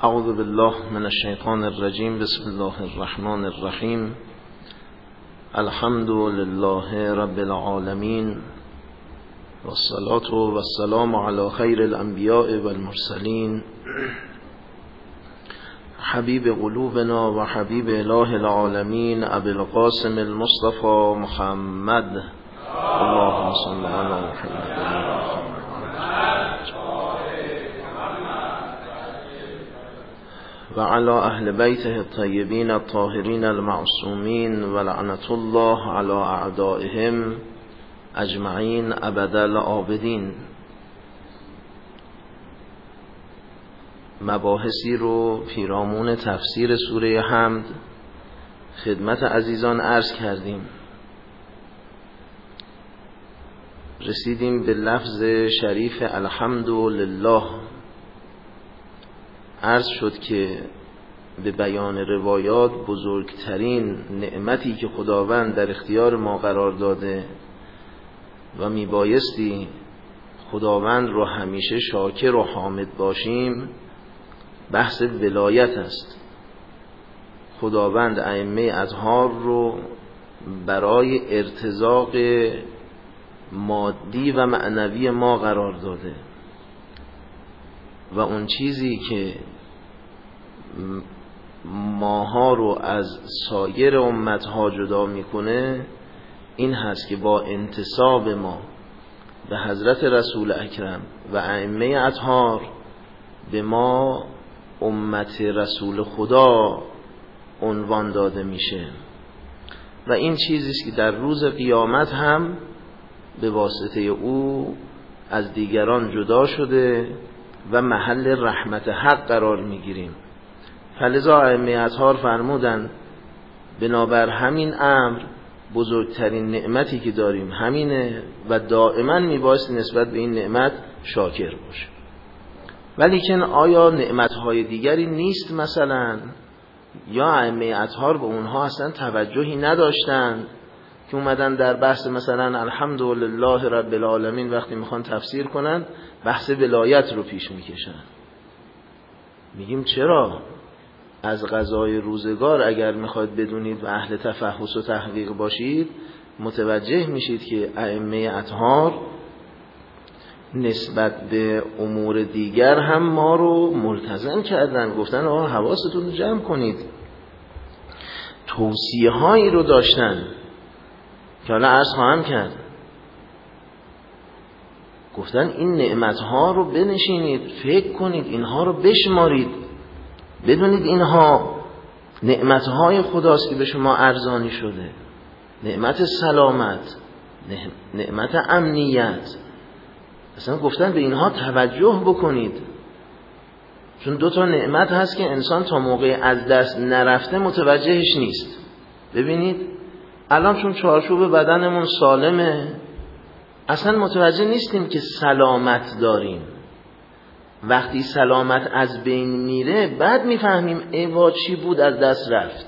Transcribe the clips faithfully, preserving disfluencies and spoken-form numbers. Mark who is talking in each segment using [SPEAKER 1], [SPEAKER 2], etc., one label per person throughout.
[SPEAKER 1] اعوذ بالله من الشیطان الرجیم. بسم الله الرحمن الرحیم. الحمد لله رب العالمین والصلاة والسلام علی خیر الانبیاء والمرسلین حبیب قلوبنا و حبیب اله العالمین ابی القاسم المصطفى محمد. اللهم صل علی محمد و علی اهل بیته الطیبین الطاهرین المعصومین و لعنت الله علی اعدائهم اجمعین ابد الآبدین. مباحثی رو پیرامون تفسیر سوره حمد خدمت عزیزان عرض کردیم. رسیدیم به لفظ شریف الحمد لله. عرض شد که به بیان روایات بزرگترین نعمتی که خداوند در اختیار ما قرار داده و میبایستی خداوند رو همیشه شاکر و حامد باشیم بحث ولایت است. خداوند ائمه اطهار رو برای ارتزاق مادی و معنوی ما قرار داده و اون چیزی که ماها رو از سایر امتها جدا میکنه این هست که با انتساب ما به حضرت رسول اکرم و ائمه اطهار به ما امت رسول خدا عنوان داده میشه و این چیزی است که در روز قیامت هم به واسطه او از دیگران جدا شده و محل رحمت حق قرار میگیریم. فلذا ائمه اطهار فرمودند بنابر همین امر بزرگترین نعمتی که داریم همینه و دائما میبایست نسبت به این نعمت شاکر باشه. ولیکن آیا نعمتهای دیگری نیست مثلا؟ یا ائمه اطهار به اونها اصلا توجهی نداشتند که اومدن در بحث مثلا الحمد لله رب العالمین وقتی میخوان تفسیر کنن بحث ولایت رو پیش میکشن؟ میگیم چرا؟ از قضای روزگار اگر میخواید بدونید و اهل تفحص و تحقیق باشید متوجه میشید که ائمه اطهار نسبت به امور دیگر هم ما رو ملتزم کردن. گفتن آقا حواستون رو جمع کنید. توصیه هایی رو داشتن که حالا عرض خواهم کرد. گفتن این نعمت ها رو بنشینید فکر کنید، اینها رو بشمارید، بدونید اینها نعمت های خداست که به شما ارزانی شده. نعمت سلامت، نعمت امنیت. اصلا گفتن به اینها توجه بکنید، چون دو تا نعمت هست که انسان تا موقع از دست نرفته متوجهش نیست. ببینید الان چون چارچوب بدنمون سالمه اصلا متوجه نیستیم که سلامت داریم. وقتی سلامت از بین میره بعد میفهمیم ایوا چی بود از دست رفت.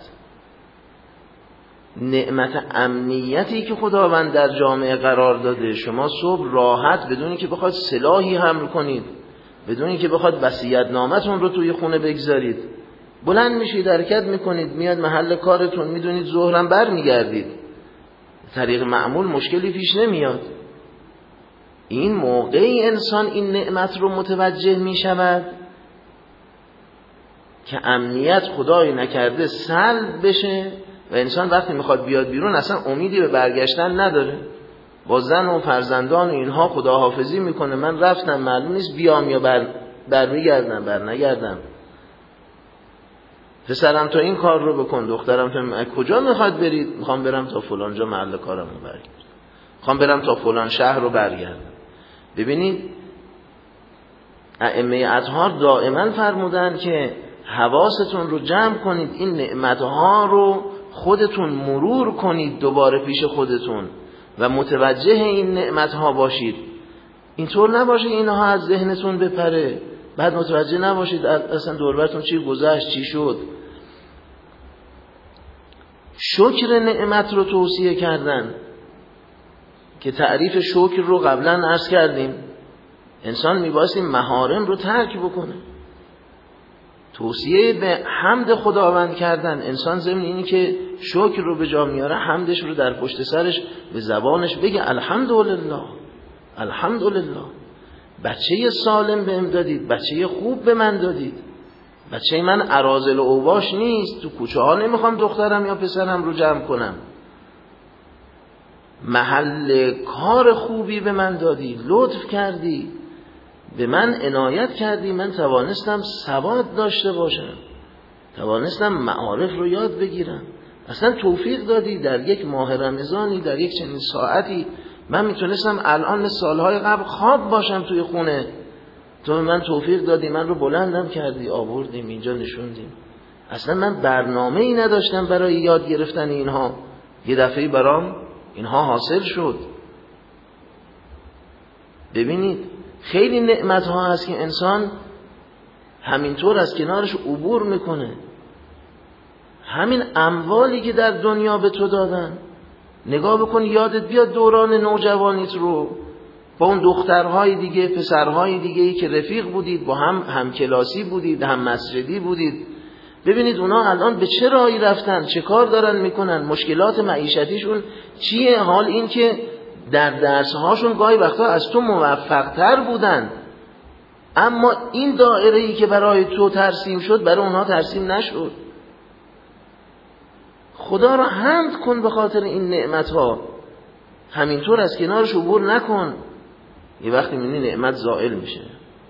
[SPEAKER 1] نعمت امنیتی که خداوند در جامعه قرار داده، شما صبح راحت بدونی که بخواد سلاحی حمل کنید، بدونی که بخواد وصیت نامتون رو توی خونه بگذارید، بلند میشید حرکت میکنید میاد محل کارتون، میدونید ظهرم بر میگردید، طریق معمول مشکلی پیش نمیاد. این موقعی انسان این نعمت رو متوجه میشود که امنیت خدای نکرده سلب بشه و انسان وقتی میخواد بیاد بیرون اصلا امیدی به برگشتن نداره. با زن و فرزندان و اینها خداحافظی میکنه، من رفتم معلوم نیست بیام یا بر, بر میگردم بر نگردم. پسرم تو این کار رو بکن، دخترم تو کجا میخواد برید؟ میخوام برم تا فلان جا محل کارم رو برگردم، میخوام برم تا فلان شهر رو برگردم. ببینید ائمه اطهار دائما فرمودن که حواستون رو جمع کنید، این نعمتها رو خودتون مرور کنید دوباره پیش خودتون و متوجه این نعمتها باشید. اینطور نباشه اینها از ذهنتون بپره بعد متوجه نباشید اصلا دوربرتون چی گذشت چی شد. شکر نعمت رو توصیه کردن که تعریف شکر رو قبلا عرض کردیم. انسان میبایستی محارم رو ترک بکنه. توصیه به حمد خداوند کردن. انسان ضمن اینی که شکر رو به جا میاره، حمدش رو در پشت سرش به زبانش بگه الحمدلله الحمدلله. بچه سالم بهم دادید، بچه خوب به من دادید، بچه من اراذل و اوباش نیست، تو کوچه ها نمیخوام دخترم یا پسرم رو جمع کنم، محل کار خوبی به من دادی، لطف کردی، به من عنایت کردی، من توانستم سواد داشته باشم، توانستم معارف رو یاد بگیرم، اصلا توفیق دادی در یک ماه رمضانی، در یک چنین ساعتی من میتونستم الان مثل سالهای قبل خواب باشم توی خونه، تو به من توفیق دادی، من رو بلندم کردی، آوردیم اینجا نشوندیم. اصلا من برنامه ای نداشتم برای یاد گرفتن اینها، یه دفعه برام اینها حاصل شد. ببینید خیلی نعمت ها هست که انسان همینطور از کنارش عبور میکنه. همین اموالی که در دنیا به تو دادن، نگاه بکن، یادت بیاد دوران نوجوانیت رو با اون دخترهای دیگه، پسرهای دیگه‌ای که رفیق بودید، با هم همکلاسی بودید، هم مسجدی بودید. ببینید اونا الان به چه راهی رفتن، چه کار دارن میکنن، مشکلات معیشتیشون چیه. حال این که در درسهاشون گاهی وقتا از تو موفق‌تر بودن، اما این دایره‌ای که برای تو ترسیم شد برای اونها ترسیم نشد. خدا را حمد کن به خاطر این نعمت‌ها، همینطور از کنارش عبور نکن. یه وقتی می‌بینی نعمت زائل میشه.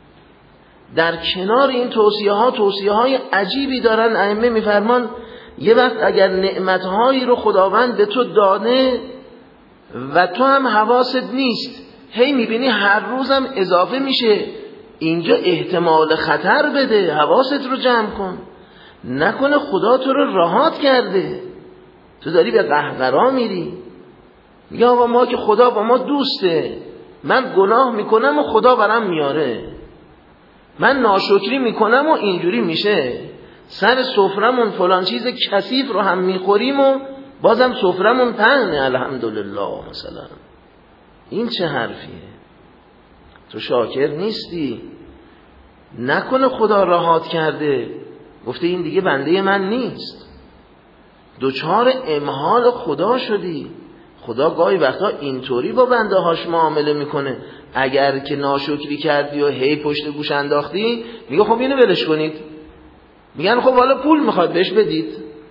[SPEAKER 1] در کنار این توصیه ها توصیه های عجیبی دارن. ائمه میفرمان یه وقت اگر نعمت‌هایی رو خداوند به تو داده و تو هم حواست نیست، هی می‌بینی هر روزم اضافه میشه، اینجا احتمال خطر بده، حواست رو جمع کن، نکنه خدا تو رو رهات کرده، تو داری به قهقرا میری. یا با ما که خدا با ما دوسته، من گناه میکنم و خدا برام میاره، من ناشکری میکنم و اینجوری میشه، سر سفرمون فلان چیز کثیف رو هم میخوریم و بازم سفرمون پهنه الحمدلله مثلا. این چه حرفیه؟ تو شاکر نیستی. نکنه خدا رهات کرده، گفته این دیگه بنده من نیست، دوچار امهال خدا شدی. خدا گاهی وقتا اینطوری با بنده هاش معامله میکنه، اگر که ناشکری کردی و هی پشت گوش انداختی، میگه خب اینو ولش کنید، میگن خب حالا پول میخواد بهش بدید،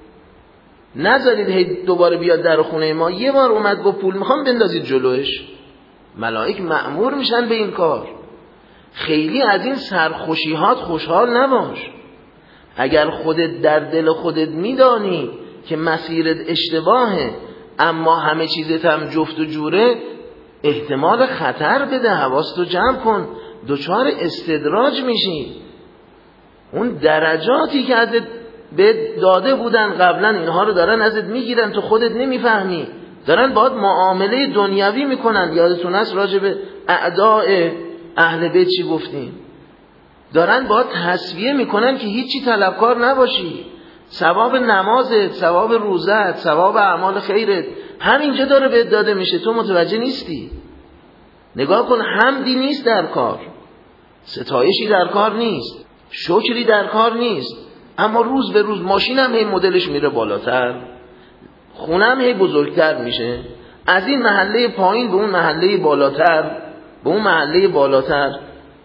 [SPEAKER 1] نذارید هی دوباره بیاد در خونه ما، یه بار اومد با پول میخوام بندازید جلوش. ملائک مأمور میشن به این کار. خیلی از این سرخوشیات خوشحال نباش. اگر خودت در دل خودت میدانی که مسیرت اشتباهه، اما همه چیزت هم جفت و جوره، احتمال خطر بده، حواستو جمع کن، دوچار استدراج میشی. اون درجاتی که ازت به داده بودن قبلا، اینها رو دارن ازت میگیرن، تو خودت نمیفهمی، دارن باید معامله دنیوی میکنن. یادتون هست راجع به اعداء اهل بیت چی گفتیم؟ دارن باید تصفیه میکنن که هیچی طلبکار نباشی، ثواب نمازت، ثواب روزت، ثواب اعمال خیرت همینجا داره بهت داده میشه، تو متوجه نیستی. نگاه کن، حمدی نیست در کار، ستایشی در کار نیست، شکری در کار نیست، اما روز به روز ماشینم هی مدلش میره بالاتر، خونم هی بزرگتر میشه، از این محله پایین به اون محله بالاتر، به اون محله بالاتر.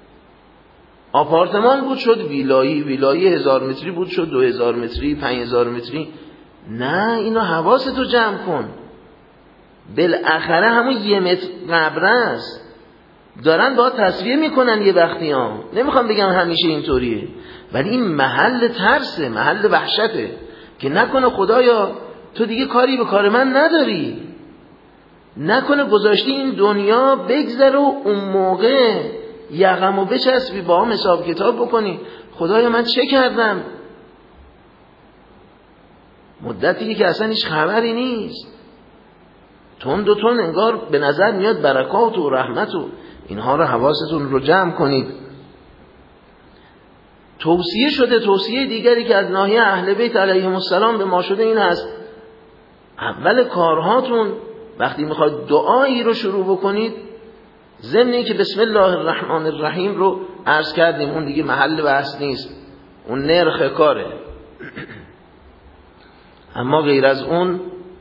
[SPEAKER 1] آپارتمان بود شد ویلایی، ویلایی هزار متری بود شد دو هزار متری، پنج هزار متری. نه، اینو حواستو جمع کن، بالاخره همون یه متر قبره است. دارن با تصفیه میکنن یه وقتی ها، نمیخوام بگم همیشه اینطوریه، ولی این محل ترسه، محل وحشته که نکنه خدایا تو دیگه کاری به کار من نداری، نکنه گذاشتی این دنیا بگذره و اون موقع یقمو بچسبی با هم حساب کتاب بکنی، خدایا من چه کردم؟ مدتی که اصلا هیچ خبری نیست، تون دو تون انگار به نظر میاد برکات و رحمت و اینها رو حواستون رو جمع کنید. توصیه شده. توصیه دیگری که از ناحیه اهل بیت علیهم السلام به ما شده این است: اول کارهاتون وقتی میخواید دعایی رو شروع بکنید، ضمن اینکه بسم الله الرحمن الرحیم رو عرض کردیم، اون دیگه محل بحث نیست، اون نرخ کاره. اما غیر از اون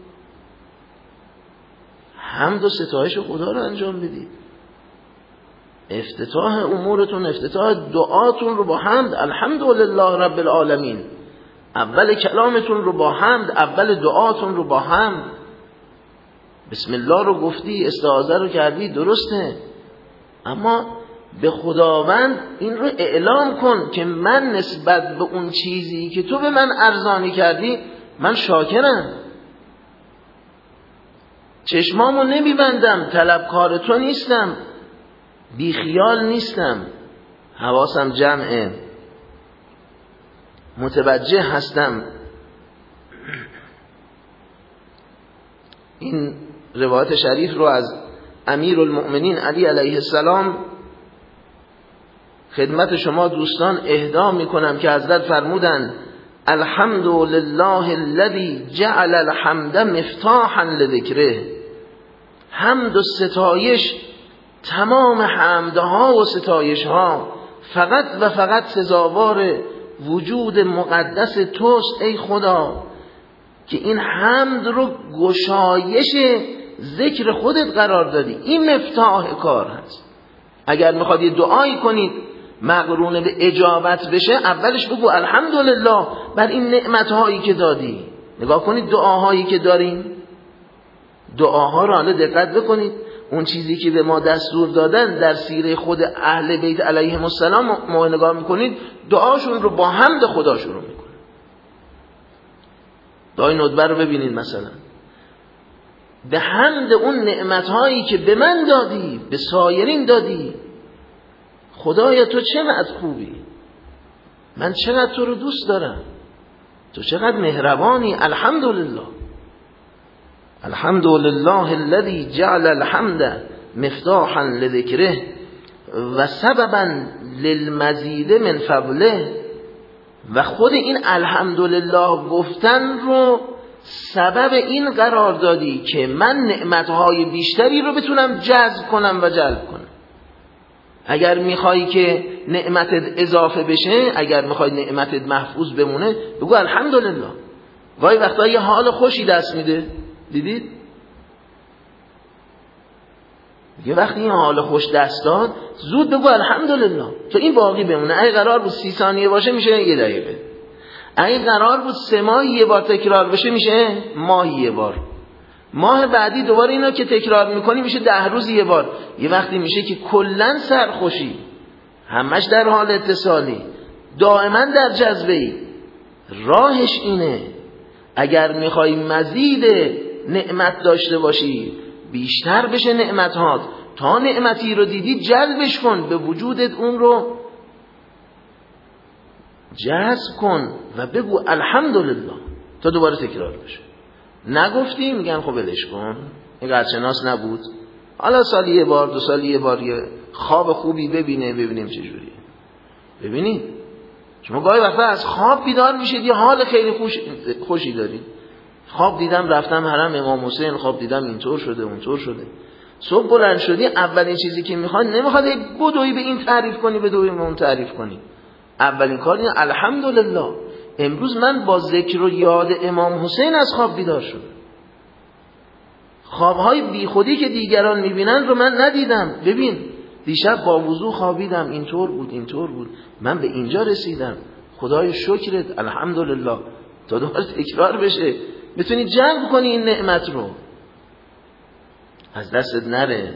[SPEAKER 1] حمد و ستایش خدا رو انجام بدید. افتتاح امورتون، افتتاح دعاتون رو با حمد، الحمدلله رب العالمین. اول کلامتون رو با حمد، اول دعاتون رو با حمد. بسم الله رو گفتی، استعاذه رو کردی، درسته، اما به خداوند این رو اعلام کن که من نسبت به اون چیزی که تو به من ارزانی کردی من شاکرم. چشمامو نمیبندم، طلبکار تو نیستم، بیخیال نیستم، حواسم جمعه، متوجه هستم. این روایت شریف رو از امیر المؤمنین علی علیه السلام خدمت شما دوستان اهدا میکنم که حضرت فرمودن الحمد لله الذی جعل الحمد مفتاحا لذکره. حمد و ستایش، تمام حمدها و ستایشها فقط و فقط سزاوار وجود مقدس توست ای خدا که این حمد رو گشایش ذکر خودت قرار دادی. این مفتاح کار هست. اگر میخواد یه دعایی کنید مقرون به اجابت بشه، اولش بگو الحمدلله بر این نعمتهایی که دادی. نگاه کنید دعاهایی که داریم، دعاها رو حالا دقت بکنید. اون چیزی که به ما دستور دادن در سیره خود اهل بیت علیهم السلام ما نگاه میکنید، دعاشون رو با حمد خدا شروع میکنن. دعای ندبه رو ببینید، مثلا به حمد اون نعمتهایی که به من دادی، به سایرین دادی. خدایا تو چقدر خوبی، من چقدر تو رو دوست دارم، تو چقدر مهربانی. الحمدلله الحمدلله الذی جعل الحمد مفتاحا لذکره و سببا للمزید من فضله. و خود این الحمدلله گفتن رو سبب این قرار دادی که من نعمتهای بیشتری رو بتونم جذب کنم و جلب کنم. اگر میخوایی که نعمتت اضافه بشه، اگر میخوای نعمتت محفوظ بمونه، بگو الحمدلله. گاهی وقتا یه حال خوشی دست میده، دیدید؟ یه وقتی این حال خوش دست داد، زود بگو الحمدلله تا این باقی بمونه. اگه قرار بود سی ثانیه باشه میشه یه دقیقه، اگه قرار بود سه ماه یه بار تکرار بشه میشه ماه یه بار، ماه بعدی دوباره اینا که تکرار میکنی میشه ده روز یه بار. یه وقتی میشه که کلن سرخوشی، همش در حال اتصالی، دائما در جذبه‌ای. راهش اینه اگر میخوای مزید نعمت داشته باشی، بیشتر بشه نعمتات، تا نعمتی رو دیدی جلبش کن، به وجودت اون رو جذب کن و بگو الحمدلله تا دوباره تکرار بشه. نگفتی میگن خب ولش کن، این قدرشناس نبود، حالا سالی یه بار، دو سالی یه بار یه خواب خوبی ببینه، ببینیم چه جوریه. ببینید شما گاهی وقتا از خواب بیدار میشید یه حال خیلی خوش خوشی دارید. خواب دیدم رفتم حرم امام حسین، خواب دیدم اینطور شده اونطور شده. صبح بلند شدی، اولین چیزی که میخواد، نمیخواد بدوی به این تعریف کنی، بدوی به اون تعریف کنی. اولین کار اینه الحمدلله امروز من با ذکر و یاد امام حسین از خواب بیدار شدم. خوابهای بی خودی که دیگران میبینن رو من ندیدم. ببین دیشب با وضو خوابیدم، اینطور بود اینطور بود، من به اینجا رسیدم، خدای شکرت، الحمدلله. تا دوباره تکرار بشه بتونی جمع کنی این نعمت رو، از دستت نره.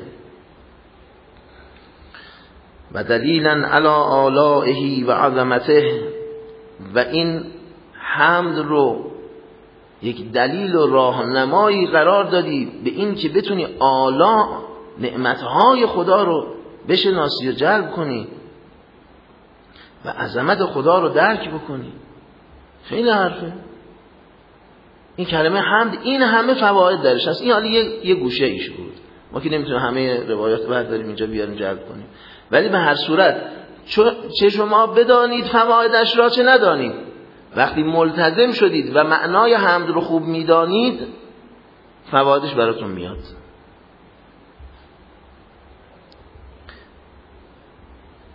[SPEAKER 1] و دلیلا علی آلائه و عظمته، و این حمد رو یک دلیل و راهنمایی قرار دادی به این که بتونی آلا نعمتهای خدا رو بشناسی و جلب کنی و عظمت خدا رو درک بکنی. خیلی حرفه این کلمه حمد، این همه فواید درش هست. این حالی یه, یه گوشه ایش بود، ما که نمیتونیم همه روایات بعد داریم اینجا بیاریم جلب کنیم، ولی به هر صورت چه شما بدانید فوایدش را چه ندانید، وقتی ملتزم شدید و معنای حمد رو خوب میدانید فوایدش براتون میاد.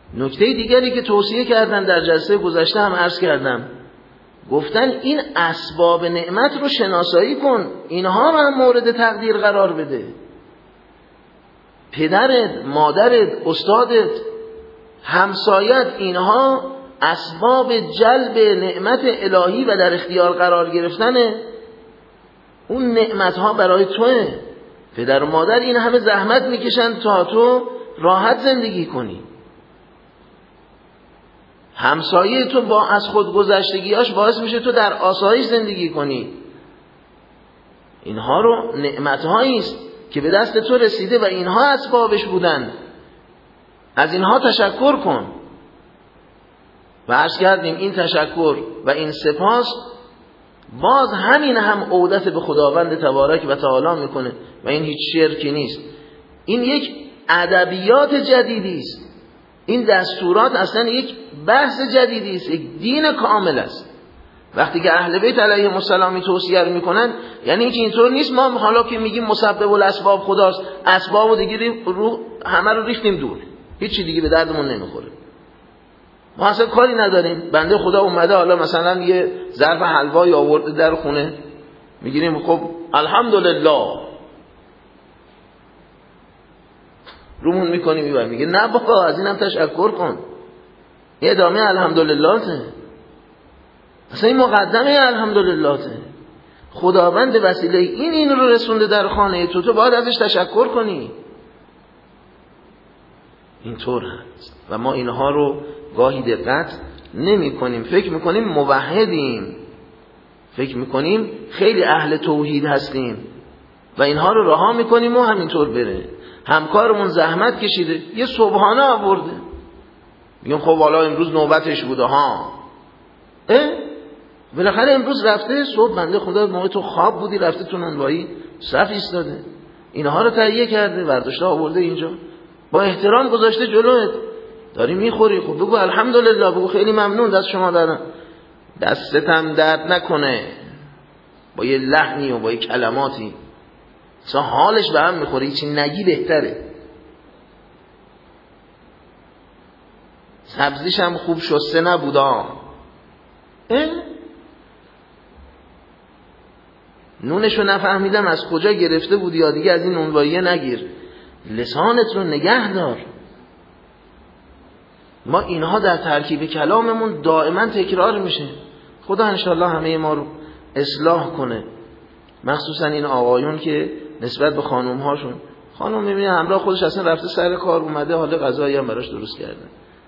[SPEAKER 1] نکته دیگری که توصیه کردن در جلسه گذشته هم عرض کردم، گفتن این اسباب نعمت رو شناسایی کن، اینها رو هم مورد تقدیر قرار بده. پدرت، مادرت، استادت، همسایت، اینها اسباب جلب نعمت الهی و در اختیار قرار گرفتن اون نعمت ها برای توه. پدر و مادر این همه زحمت میکشن تا تو راحت زندگی کنی. همسایه تو با از خود گذشتگیاش باعث میشه تو در آسایش زندگی کنی. اینها رو نعمت هایی است که به دست تو رسیده و اینها اسبابش بودن. از اینها تشکر کن. و عرض کردیم این تشکر و این سپاس باز همین هم عودت به خداوند تبارک و تعالی میکنه و این هیچ شرکی نیست. این یک ادبیات جدیدی است. این دستورات اصلا یک بحث جدیدی است، یک دین کامل است. وقتی که اهل بیت علیهم السلام توصیه رو میکنن، یعنی اینکه اینطور نیست ما حالا که میگیم مسبب الاسباب خداست، اسباب و دیگه رو همه رو ریختیم دور، هیچی دیگه به دردمون نمیخوره، ما اصلا کاری نداریم. بنده خدا اومده حالا مثلا یه ظرف حلوایی آورده در خونه، میگیریم خب الحمدلله رومون میکنیم میبر، میگه نه بابا از اینم تشکر کن، یه ادامه الحمدلله ته، اصلا این مقدمه الحمدلله ته. خداوند وسیله این این رو رسونده در خانه تو، تو باید ازش تشکر کنی. اینطور هست و ما اینها رو گاهی دقت نمی کنیم، فکر میکنیم موحدیم، فکر میکنیم خیلی اهل توحید هستیم و اینها رو رها میکنیم و همینطور بره. همکارمون زحمت کشیده یه صبحانه آورده، میگم خب حالا امروز نوبتش بوده ها، اه بالاخره امروز رفته صبح، بنده خدا موقع تو خواب بودی رفته تو نونوایی صف ایستاده، اینها رو تهیه کرده برداشته آورده اینجا، با احترام گذاشته جلوت، داری میخوری، خب بگو الحمدلله، بگو خیلی ممنون دست شما دارم، دستتم درد نکنه، با یه لحنی و با یه کلماتی اصلا حالش به هم میخوره، هیچی نگی بهتره. سبزیش هم خوب شسته نبودا، نونشو نفهمیدم از کجا گرفته بودی، یا دیگه از این نونواییه نگیر، لسانت رو نگه دار. ما اینها در ترکیب کلاممون دائما تکرار میشه. خدا انشالله همه ما رو اصلاح کنه، مخصوصا این آقایون که نسبت به خانوم هاشون، خانوم میبینه همراه خودش اصلا رفته سر کار اومده، حالا غذایی هم براش درست کرده،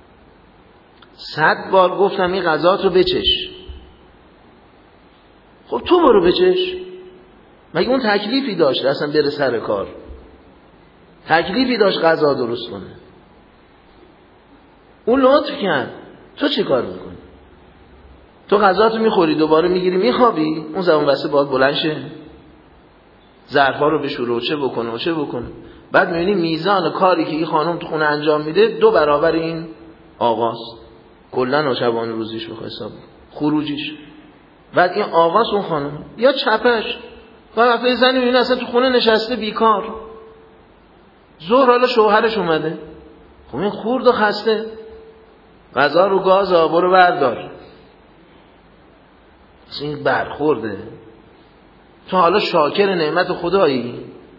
[SPEAKER 1] صد بار گفتم این غذات رو بچش، خب تو برو بچش، مگه اون تکلیفی داشت اصلا بره سر کار؟ تکلیفی داشت غذا درست کنه؟ اون لطف کرد، تو چه کار میکنی؟ تو غذاتو میخوری دوباره میگیری میخوابی، اون زمان بسته باید بلند شه ظرفا رو بشوره و چه بکنه و چه بکنه. بعد میبینی میزان کاری که این خانم تو خونه انجام میده دو برابر این آقاست، کلن و شبان روزیش بخواه حساب خروجیش. بعد این آقاست اون خانم یا چپش، بعد وقتی زنی میبینی اصلا تو خونه نشسته بیکار، ظهر حالا شوهرش اومده، خب این خورد و خسته، غذا رو گاز آبا رو بردار، این برخورده. تو حالا شاکر نعمت خدایی؟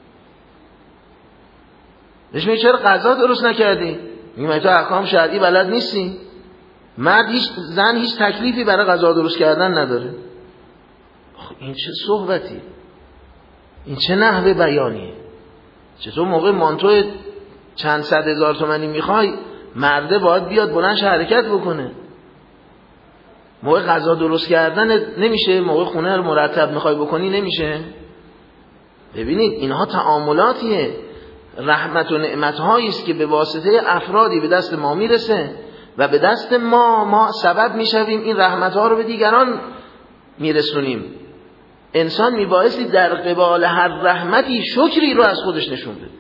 [SPEAKER 1] بهش میگه چرا غذا درست نکردی؟ میگه تو احکام شرعی بلد نیستی؟ مرد هیچ، زن هیچ تکلیفی برای غذا درست کردن نداره. این چه صحبتی؟ این چه نحوه بیانیه؟ چطور موقع مانتو چند صد هزار تومانی میخوای، مرده باید بیاد بلندش حرکت بکنه؟ موقع غذا درست کردن نمیشه؟ موقع خونه رو مرتب میخوای بکنی نمیشه؟ ببینید اینها تعاملاتیه، رحمت و نعمتهایی است که به واسطه افرادی به دست ما میرسه و به دست ما ما سبب میشویم این رحمتها رو به دیگران میرسونیم. انسان میبایستی در قبال هر رحمتی شکری رو از خودش نشون بده،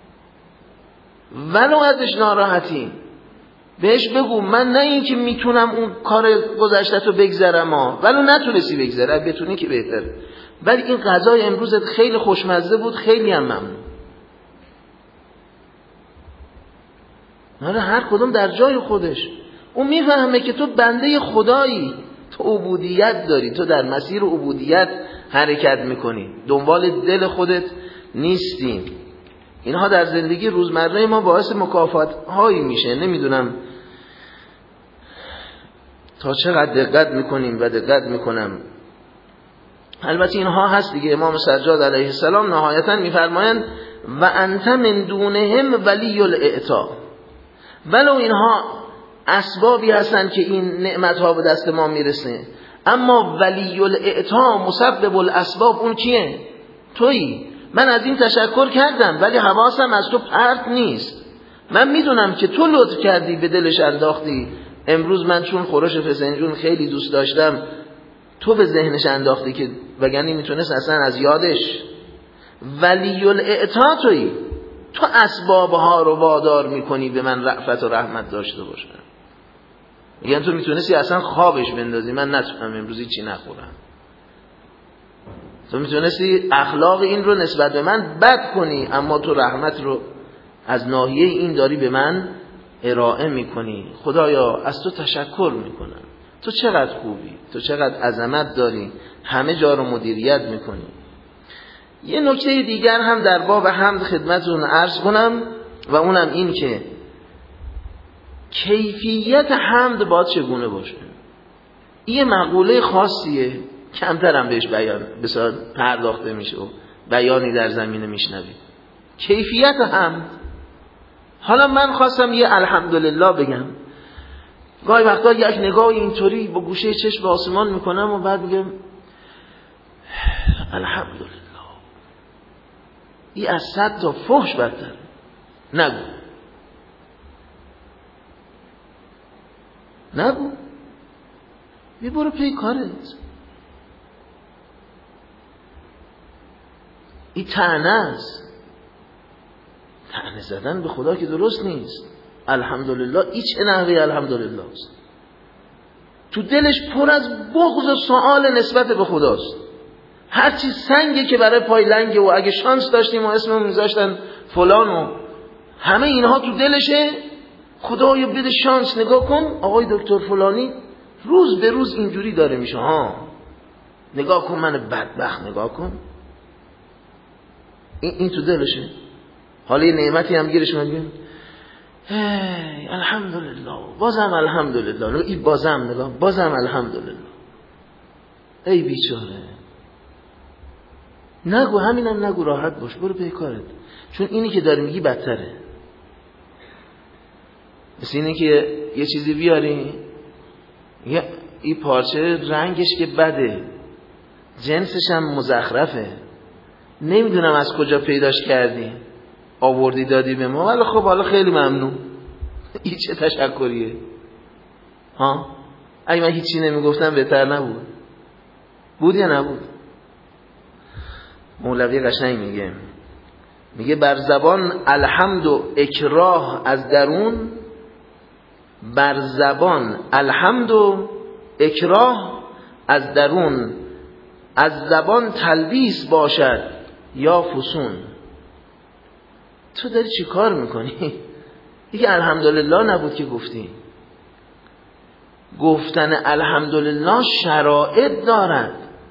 [SPEAKER 1] ولو ازش ناراحتی بهش بگو من نه این که میتونم اون کار گذشته رو بگذرم ها، ولو نتونستی بگذره، بتونی که بهتره، ولی این غذای امروزت خیلی خوشمزه بود، خیلی هم ممنون. آره هر کدوم در جای خودش. اون میفهمه که تو بنده خدایی، تو عبودیت داری، تو در مسیر عبودیت حرکت میکنی، دنبال دل خودت نیستی. اینها در زندگی روزمره ما باعث مکافات هایی میشه. نمیدونم تا چقدر دقت میکنیم و دقت میکنم. البته اینها هست دیگه. امام سجاد علیه السلام نهایتا میفرمایند و انت من دونهم ولی الاعطا، ولو اینها اسبابی هستن که این نعمت ها به دست ما میرسه، اما ولی الاعطا مسبب الاسباب اون کیه؟ تویی. من از این تشکر کردم ولی حواسم از تو پرت نیست. من میدونم که تو لطف کردی به دلش انداختی. امروز من چون خورش فسنجون خیلی دوست داشتم، تو به ذهنش انداختی که وگرنه میتونست اصلا از یادش. ولی الاعطا تویی، تو اسبابها رو وادار میکنی به من رأفت و رحمت داشته باشم. میگن تو میتونستی اصلا خوابش بندازی، من نتونم امروزی چی نخورم. تو میتونستی اخلاق این رو نسبت به من بد کنی، اما تو رحمت رو از ناحیه این داری به من ارائه میکنی. خدایا از تو تشکر میکنم، تو چقدر خوبی، تو چقدر عظمت داری، همه جا رو مدیریت میکنی. یه نکته دیگر هم در باب حمد خدمتتون عرض کنم و اونم این که کیفیت حمد باید چگونه باشه. این مقوله خاصیه، کمتر هم بهش بیان بسیار پرداخته میشه و بیانی در زمینه میشنوید. کیفیت حمد. حالا من خواستم یه الحمدلله بگم، گاهی وقتا یک نگاه اینطوری با گوشه چشم به آسمان میکنم و بعد میگم الحمدلله. این از صد تا فحش بدتر. نگو نگو بی برو پی کارت. این طعنه است. طعنه زدن به خدا که درست نیست. الحمدلله این چه نحوه الحمدلله است؟ تو دلش پر از بغض و سؤال نسبت به خداست. هرچی سنگی که برای پای لنگه و اگه شانس داشتیم و اسممون میذاشتن فلان و همه اینها تو دلشه. خدایا بده شانس. نگاه کن آقای دکتر فلانی روز به روز اینجوری داره میشه. ها نگاه کن من بدبخت، نگاه کن. این, این تو دلشه. حالا یه نعمتی هم گیرش من بگیم هی الحمدلله، بازم الحمدلله، این بازم نگاه بازم الحمدلله. ای بیچاره نگو، همینم نگو، راحت باش، برو به کارت. چون اینی که داری میگی بدتره. مثل اینی که یه چیزی بیاری یه این پارچه رنگش که بده، جنسش هم مزخرفه، نمیدونم از کجا پیداش کردی، آوردی دادی به ما، ولی خب حالا خیلی ممنون. این چه تشکریه؟ ها اگه من هیچی نمیگفتم بهتر نبود؟ بود یا نبود؟ مولوی قشنگ میگه میگه بر زبان الحمد و اکراه از درون، بر زبان الحمد و اکراه از درون، از زبان تلبیس باشد یا فسون. تو داری چی کار میکنی؟ دیگه الحمدلله نبود که گفتی. گفتن الحمدلله شرایط دارد.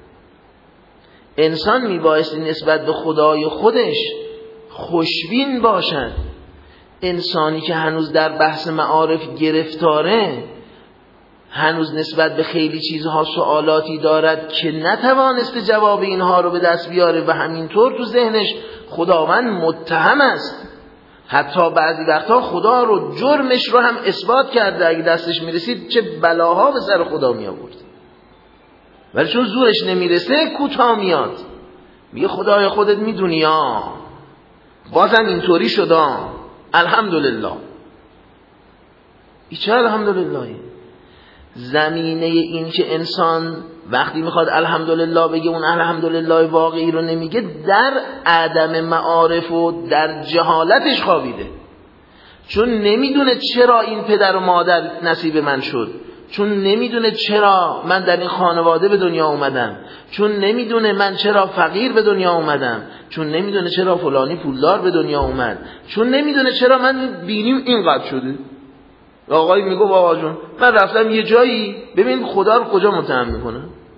[SPEAKER 1] انسان میبایستی نسبت به خدای خودش خوشبین باشد. انسانی که هنوز در بحث معارف گرفتاره، هنوز نسبت به خیلی چیزها سوالاتی دارد که نتوانسته جواب اینها رو به دست بیاره و همینطور تو ذهنش خداوند متهم است. حتی بعضی وقتا خدا رو جرمش رو هم اثبات کرده، اگه دستش میرسید چه بلاها به سر خدا می آورد، ولی چون زورش نمیرسه کوتاه میاد، میگه خدای خودت میدونی ها، بازم اینطوری شده الحمدلله. ای چه الحمدلله؟ زمینه این که انسان وقتی میخواد الحمدلله بگه اون الحمدلله واقعی رو نمیگه، در عدم معارف و در جهالتش خوابیده. چون نمیدونه چرا این پدر و مادر نصیب من شد، چون نمیدونه چرا من در این خانواده به دنیا اومدم، چون نمیدونه من چرا فقیر به دنیا اومدم، چون نمیدونه چرا فلانی پولدار به دنیا اومد، چون نمیدونه چرا من بینیم اینقدر شده. آقایی میگه آقا جون من رفتم یه جایی، ببین خدا رو کجا متهم میکنه،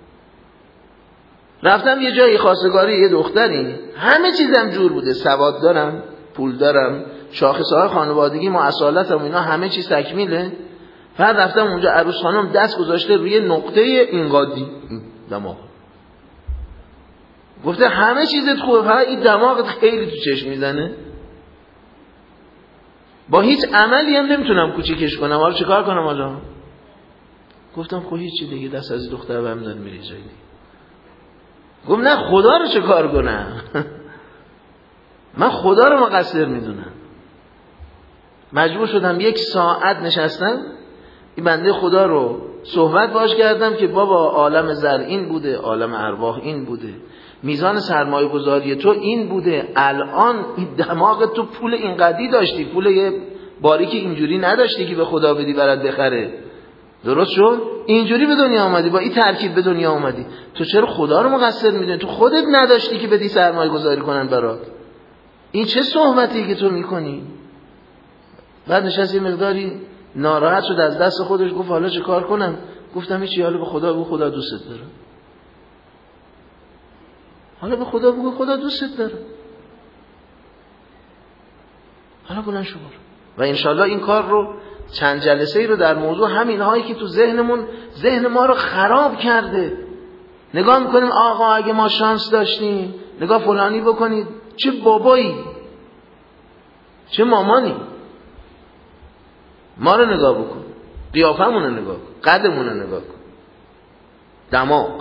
[SPEAKER 1] رفتم یه جایی خواستگاری یه دختری، همه چیزم جور بوده، سواد دارم، پول دارم، شاخصهای خانوادگی ما اصالتم اینا همه چیز تکمیله، بعد رفتم اونجا عروس خانم دست گذاشته روی نقطه اینقادی دماغ، گفته همه چیزت خوبه فقط این دماغت خیلی تو چشم میزنه، با هیچ عملی هم نمیتونم کوچیکش کنم، حالا چیکار کنم آجا؟ گفتم خب هیچی دیگه، دست از دختر برم دار میری جایی دیگه. گفت نه خدا رو چه کار کنم من خدا رو مقصر میدونم. مجبور شدم یک ساعت نشستم این بنده خدا رو صحبت باش کردم که بابا عالم زر این بوده، عالم ارواح این بوده، میزان سرمایه گذاری تو این بوده، الان این دماغ تو پول اینقدی داشتی، پول یه باریک اینجوری نداشتی که به خدا بدی برات بخره، درست شد؟ اینجوری به دنیا آمدی، با این ترکیب به دنیا آمدی، تو چرا خدا رو مقصر میدونی؟ تو خودت نداشتی که بدی سرمایه گذاری کنن برات. این چه صحبتی که تو میکنی؟ بعد نشست یه مقداری ناراحت شد از دست خودش، گفت حالا چه کار کنم؟ گفتم هیچی، حالا به خدا بگو خدا دوستت داره، حالا به خدا بگو خدا دوستت داره، حالا بلند شو برو. و انشالله این کار رو چند جلسه ای رو در موضوع همین هایی که تو ذهنمون ذهن ما رو خراب کرده نگاه میکنیم، آقا اگه ما شانس داشتیم نگاه فلانی بکنید، چه بابایی چه مامانی، ما رو نگاه بکن، قیافمون رو نگاه کن، قدمون رو نگاه کن، دماغ.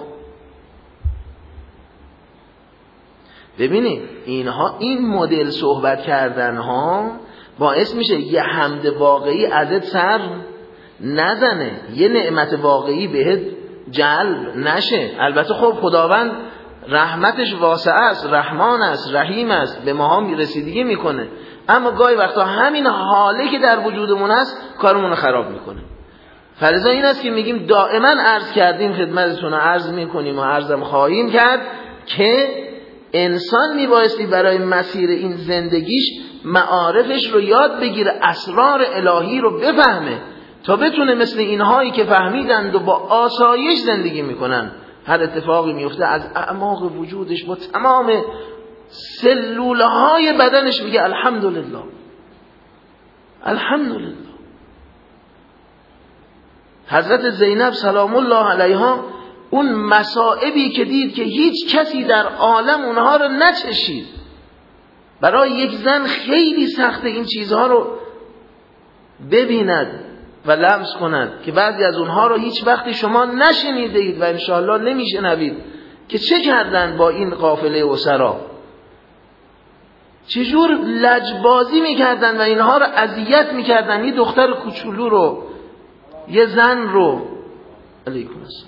[SPEAKER 1] ببینید اینها این مدل صحبت کردن ها باعث میشه یه حمد واقعی ازت سر نزنه، یه نعمت واقعی بهت جلب نشه. البته خب خداوند رحمتش واسع است، رحمان است، رحیم است، به ماها رسیدگی میکنه، اما گاهی وقتا همین حاله که در وجودمون است کارمون رو خراب میکنه. فلذا این است که میگیم دائما عرض کردیم خدمتتون، عرض میکنیم و عرضم خواهیم کرد که انسان میبایستی برای مسیر این زندگیش معارفش رو یاد بگیره، اسرار الهی رو بفهمه تا بتونه مثل اینهایی که فهمیدند و با آسایش زندگی میکنن، هر اتفاقی میفته از اعماق وجودش با تمام سلوله های بدنش میگه الحمدلله الحمدلله. حضرت زینب سلام الله علیها اون مصائبی که دید که هیچ کسی در عالم اونها رو نچشید، برای یک زن خیلی سخته این چیزها رو ببیند و لمس کند که بعضی از اونها رو هیچ وقتی شما نشنیدید و انشاءالله نمیشنوید که چه کردن با این قافله اسرا، چجور لجبازی میکردن و اینها رو اذیت میکردن، یه دختر کوچولو رو، یه زن رو. علیکم السلام.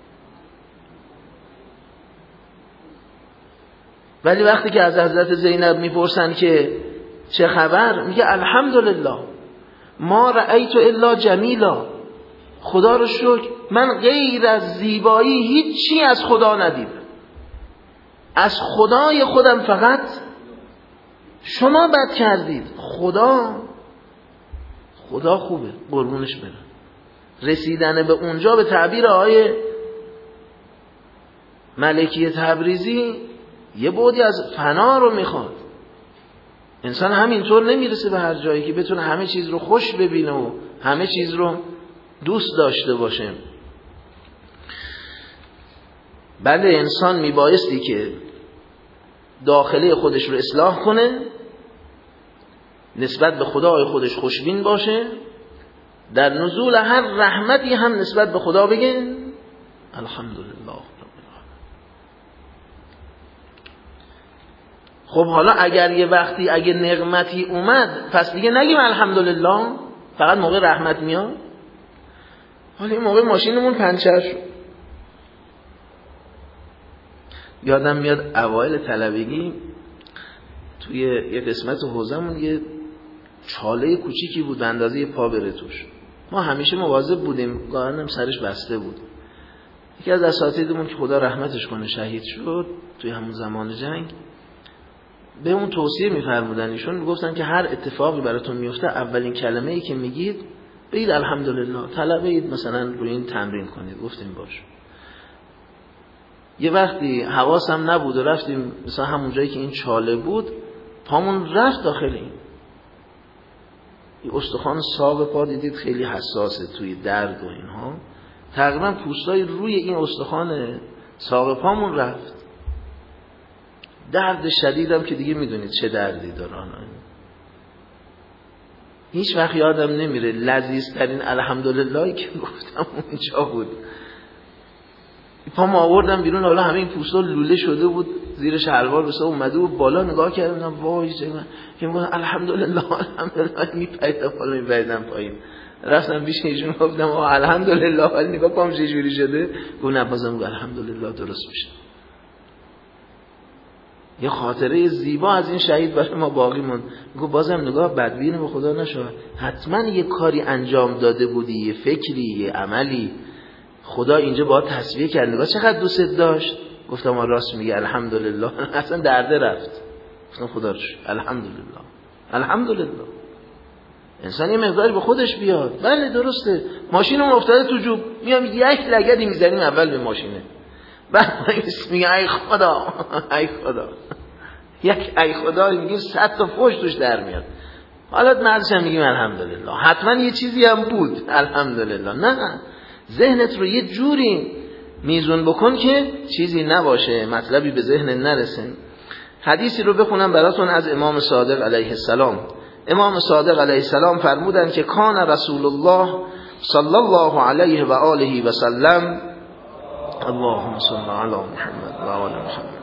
[SPEAKER 1] ولی وقتی که از حضرت زینب میپرسن که چه خبر، میگه الحمدلله ما رأیت الا جمیلا، خدا رو شکر من غیر از زیبایی هیچی از خدا ندیدم، از خدای خودم فقط شما بد کردید. خدا خدا خوبه قربونش برم. رسیدن به اونجا به تعبیر آقای ملکی تبریزی یه بعدی از فنا رو میخواد. انسان همینطور نمیرسه به هر جایی که بتونه همه چیز رو خوش ببینه و همه چیز رو دوست داشته باشه. بله انسان میبایستی که داخله خودش رو اصلاح کنه، نسبت به خدای خودش خوشبین باشه، در نزول هر رحمتی هم نسبت به خدا بگه الحمدلله. خب حالا اگر یه وقتی اگه نعمتی اومد پس دیگه نگیم الحمدلله، فقط موقع رحمت میاد. حالا این موقع ماشینمون پنچر شد، یادم میاد اوایل طلبگی توی یه قسمت حوزمون یه چاله کوچیکی بود به اندازه پا بره توش، ما همیشه مواظب بودیم، گاهنم سرش بسته بود. یکی از اساتیدمون که خدا رحمتش کنه شهید شد توی همون زمان جنگ، به اون توصیه می‌فرمودن، ایشون میگفتن که هر اتفاقی براتون میفته اولین کلمه‌ای که میگید بگید الحمدلله، طلبید مثلا روی این تمرین کنید. گفتیم باش. یه وقتی حواسم نبود و رفتیم مثلا همون جایی که این چاله بود، پامون رفت داخل این این استخوان ساق پا، دیدید خیلی حساسه توی درد و اینها، تقریبا پوستای روی این استخوان ساق پامون رفت. درد شدیدم که دیگه میدونید چه دردی داره. هیچ وقت یادم نمیره لذیذترین الحمدلله که گفتم اونجا بود. پام آوردم بیرون، حالا همه این پوستا لوله شده بود زیر شلوار، بس اومده بود بالا، نگاه کردم وای چه من که میگم الحمدلله الحمدلله، میپریدم بالا میپریدم پایین. رفتم پیش ایشون گفتم الحمدلله، ولی نگاه پام چه جوری شده. گفت نه بازم الحمدلله درست میشه. یه خاطره زیبا از این شهید برای ما باقی موند. میگه بازم نگاه بدبین به خدا نشو، حتما یه کاری انجام داده بودی، یه فکری، یه عملی، خدا اینجا باید تصفیه کرد. نگاه چقدر دوست داشت. گفتم راست میگه الحمدلله، اصلا درده رفت. گفتم خدا رو شکر الحمدلله الحمدلله. انسان یه مقداری به خودش بیاد. بله درسته، ماشینم افتاده تو جوب، میام یک لگدی میزنیم اول به ماشینه، بعد میگه ای خدا ای خدا، یک ای خدا میگیم صد تا فوش توش در میاد. حالا مرزش هم میگیم الحمدلله، حتما یه چیزی هم بود الحمدلله. نه، ذهنت رو یه جوری میزون بکن که چیزی نباشه، مطلبی به ذهن نرسه. حدیثی رو بخونم براتون از امام صادق علیه السلام. امام صادق علیه السلام فرمودن که کان رسول الله صلی الله علیه و آله و سلم، اللهم صل علی محمد و آل محمد،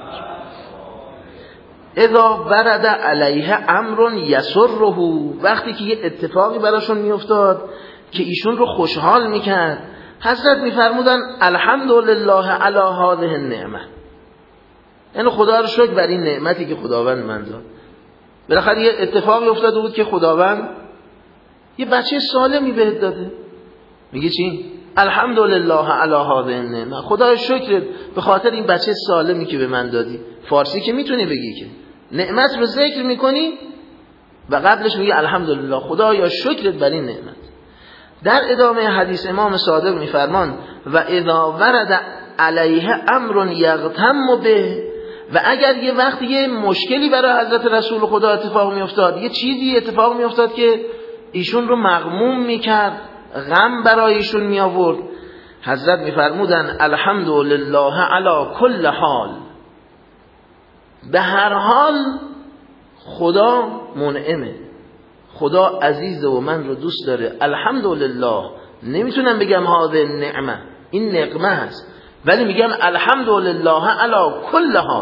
[SPEAKER 1] اذا ورد علیه امر یسره، وقتی که یه اتفاقی براشون میافتاد که ایشون رو خوشحال میکرد، حضرت میفرمودن الحمدلله علی هذه النعمه، یعنی خدا رو شکر بر این نعمتی که خداوند من داد. بالاخره یه اتفاقی افتاده بود که خداوند یه بچه سالمی بهت داده، میگه چی؟ الحمدلله علی هذه النعمه، خدا شکرت به خاطر این بچه سالمی که به من دادی. فارسی که میتونی بگی که نعمت رو ذکر میکنی و قبلش میگی الحمدلله، خدا یا شکرت بر این نعمت. در ادامه حدیث امام صادق میفرمان و اذا ورد علیه امر یغتم به، و اگر یه وقتی یه مشکلی برای حضرت رسول خدا اتفاق میافتاد، یه چیزی اتفاق میافتاد که ایشون رو مغموم میکرد، غم برای ایشون می آورد، حضرت می فرمودن الحمدلله علی کل حال، به هر حال خدا منعمه، خدا عزیزه و من رو دوست داره. الحمدلله، نمیتونم بگم هذه نعمه، این نقمه هست، ولی میگم الحمدلله علی کل حال.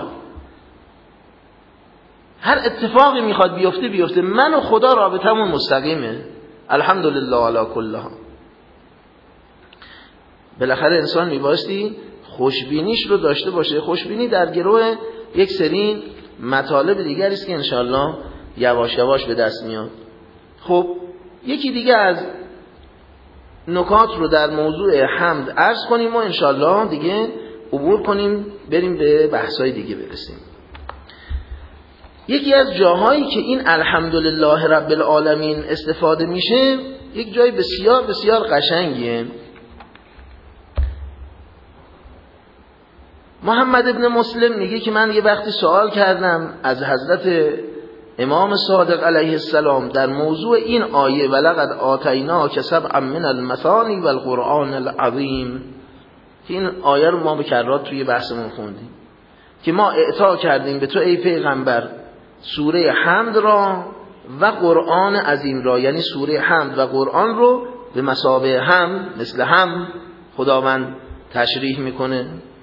[SPEAKER 1] هر اتفاقی میخواد بیفته بیفته، من و خدا رابطمون مستقیمه. الحمدلله علی کل حال. بالاخره انسان میبایستی خوشبینیش رو داشته باشه. خوشبینی در گروه یک سری مطالب دیگری است که انشالله یواش یواش به دست میاد. خب یکی دیگه از نکات رو در موضوع حمد عرض کنیم و انشالله دیگه عبور کنیم، بریم به بحثای دیگه برسیم. یکی از جاهایی که این الحمدلله رب العالمین استفاده میشه، یک جای بسیار بسیار قشنگیه. محمد ابن مسلم میگه که من یه وقتی سوال کردم از حضرت امام صادق علیه السلام در موضوع این آیه ولقد آتیناک سبعا من المثانی والقرآن العظیم، که این آیه رو ما به کرات توی بحثمون خوندیم که ما اعطا کردیم به تو ای پیغمبر سوره حمد را و قرآن عظیم را، یعنی سوره حمد و قرآن رو به مثابه هم، مثل هم خداوند تشریح میکنه.